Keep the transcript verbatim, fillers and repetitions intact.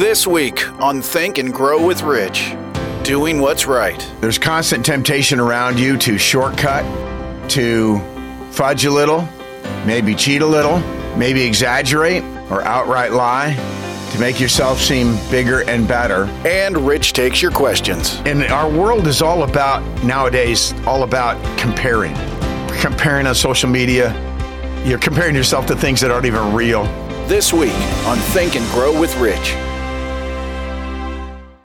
This week on Think and Grow with Rich, doing what's right. There's constant temptation around you to shortcut, to fudge a little, maybe cheat a little, maybe exaggerate or outright lie to make yourself seem bigger and better. And Rich takes your questions. And our world is all about, nowadays, all about comparing. Comparing on social media. You're comparing yourself to things that aren't even real. This week on Think and Grow with Rich.